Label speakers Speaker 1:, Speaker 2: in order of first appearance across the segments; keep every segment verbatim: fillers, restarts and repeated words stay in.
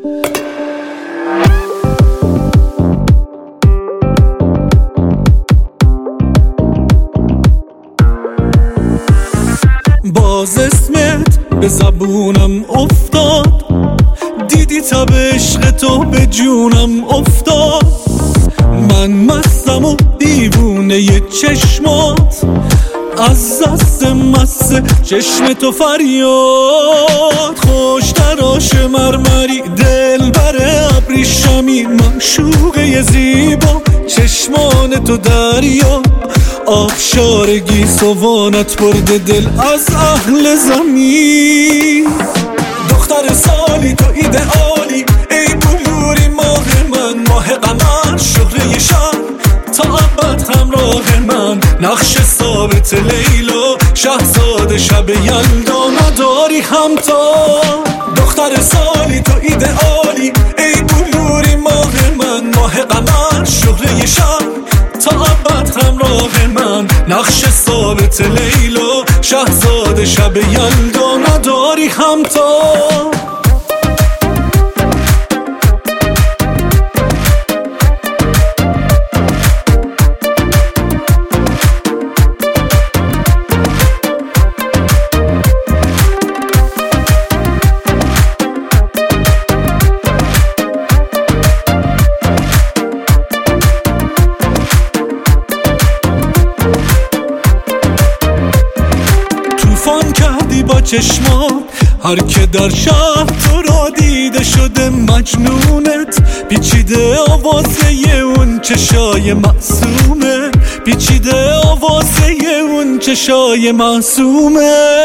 Speaker 1: باز اسمت به زبونم افتاد، دیدی تب عشق تو به جونم افتاد. من مستم و دیوونه ی چشمات، از دست مست چشم تو فریاد. خوش تراش مرمری دل بر ابریشمی، معشوقه زیبا چشمان تو دریا. آبشار گیسوانت برده دل از اهل زمین. دختر سالی تو ایدئالی، ای بلوری ماه من، ماه قمر شهره شب تا ابد همراه من. نقش ثابت لیلا، شهزاد شب یلدا نداری همتا. دختر سالی تو ایدئالی، ای بلوری ماه من، ماه قمر شهره شب تا ابد همراه من. نقش ثابت لیلا، شهزاد شب یلدا نداری همتا. توفان کردی با چشمات، هر که در شهر تو را دیده شده مجنونت. پیچیده آوازه اون چشای معصومه، پیچیده آوازه اون چشای معصومت.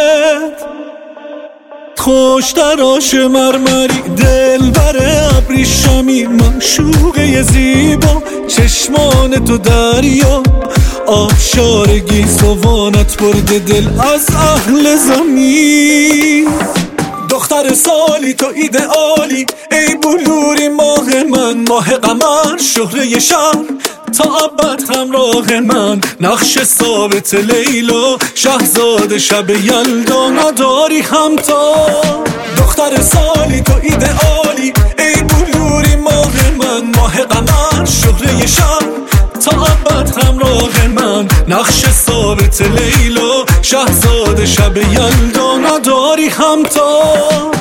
Speaker 1: خوش تراش مرمری دل بر ابریشمی، معشوقه زیبا چشمان تو دریا. آبشار گیسوانت برده دل از اهل زمین. دختر سالی تو ایدئالی، ای بلوری ماه من، ماه قمر شهره شب تا ابد همراه من. نقش ثابت لیلا، شهزاد شب یلدا نداری همتا. دختر سالی تو ایدئالی، ای بلوری ماه من، ماه قمر شهره شب تا ابد همراه من. نقش ثابت لیلا، شهزاد شب یلدا نداری همتا.